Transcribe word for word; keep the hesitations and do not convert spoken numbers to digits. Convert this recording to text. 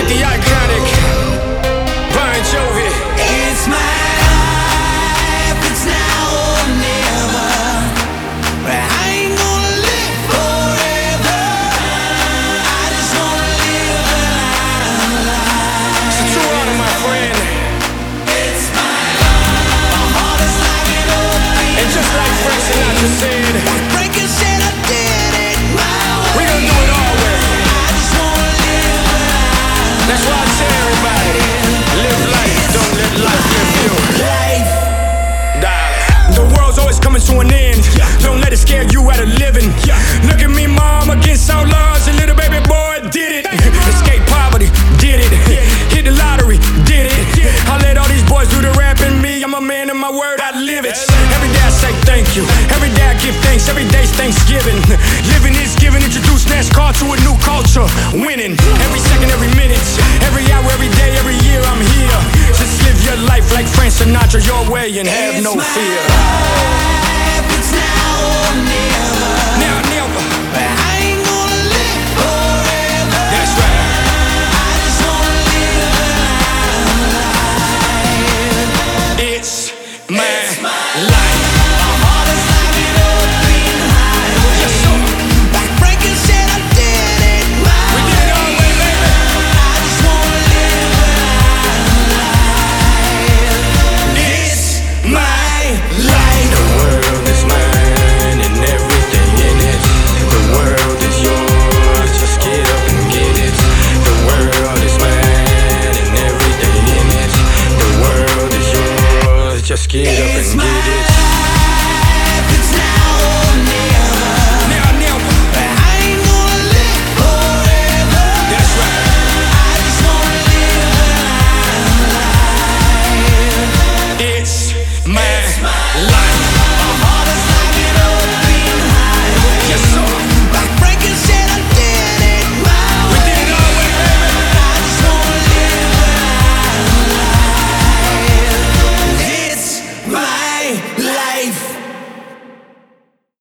like the iconic Bon Jovi. It's my life, it's now or never. But I ain't gonna live forever. I just wanna live alive. It's a true honor, my friend. It's my life. My heart is like an open. And just like Frank Sinatra said, Frankie said I did it my way. we gon' do it our way. I just wanna live alive. That's why I tell everybody, live life, don't let life live you. Life. Die. The world's always coming to an end. Don't let it scare you out of living. Look at me, mom, against all odds. A little baby boy did it. Escape poverty, did it. Hit the lottery, did it. I let all these boys do the rapping. Me, I'm a man of my word, I live it. Every day I say thank you. Every day I give thanks. Every day's Thanksgiving. Living is giving. Introduce NASCAR to a new culture. Winning. Every second, every minute. Every hour, every day, every year I'm here. Just live your life like Frank Sinatra, your way and hey.